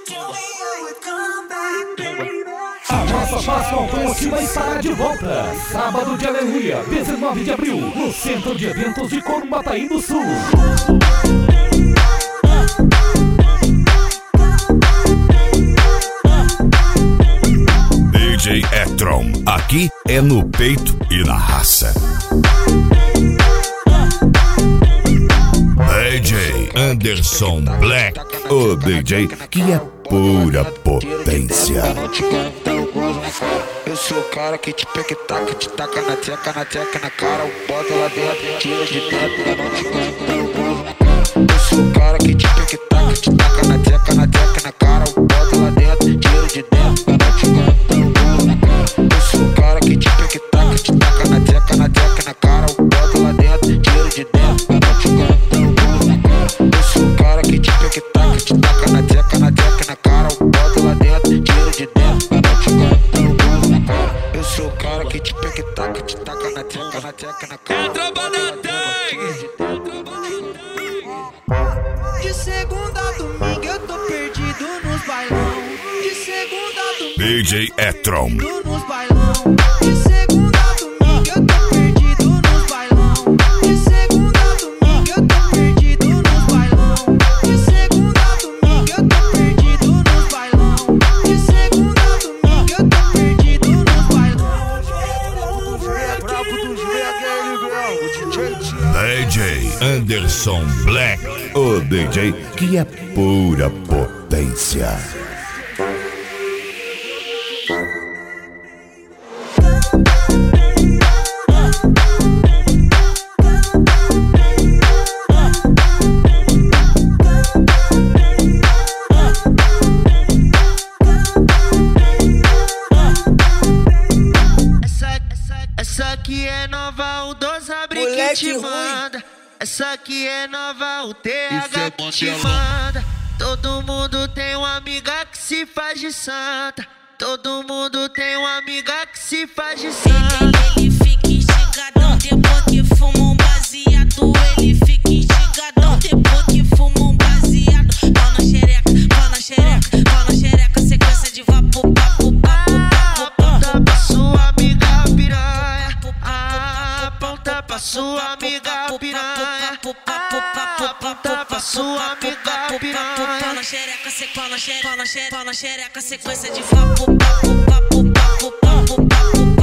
A nossa Páscoa próxima estará de volta. Sábado de Aleluia, 19 de abril, no Centro de Eventos de Corumbataí do Sul. DJ E-Tron, aqui é no peito e na raça. DJ Anderson Black, o DJ que é pura potência. Eu sou o cara que te pega e taca, te taca na teca, na cara, bota lá dentro, tira de dentro, eu não te canto. Eu sou o cara que te pega e taca, te taca na teca, na cara, bota lá dentro, tira de dentro, eu não te canto. Eu sou o cara que te pega e taca, te taca na teca, na cara, bota lá dentro, tira de dentro, eu não te canto. Eu sou o cara que te pega e taca, te taca na teca, na cara, bota lá dentro, tira de dentro, eu não te canto. Eu sou o cara que te pega e taca, te taca na teca, na cara. É tropa da Tang! De segunda a domingo eu tô perdido nos bailão. De segunda a domingo DJ E-Tron. nos bailão. De segunda a domingo eu tô perdido nos bailão. De segunda a domingo eu tô perdido nos bailão. De segunda a domingo eu tô perdido nos bailão. De segunda a domingo eu tô perdido nos bailão. DJ Anderson Black, o DJ que é pura potência. Essa aqui é nova, o 2 abre que te manda. Essa aqui é nova, o TH que te manda. Todo mundo tem uma amiga que se faz de santa. Todo mundo tem uma amiga que se faz de santa. Ele fica instigadão depois que fuma um baseado. Ele fica instigadão depois que fuma um baseado. Pau na xereca, pau na xereca, pau na xereca. Sequência de vapo, papo, papo, papo. Aponta pra sua amiga piranha. Aponta pra sua amiga piranha. Aponta pra sua amiga piranha. Pau na xereca, pau na xereca, pau na xereca. Sequência de vapo, papo, papo, papo, papo, papo.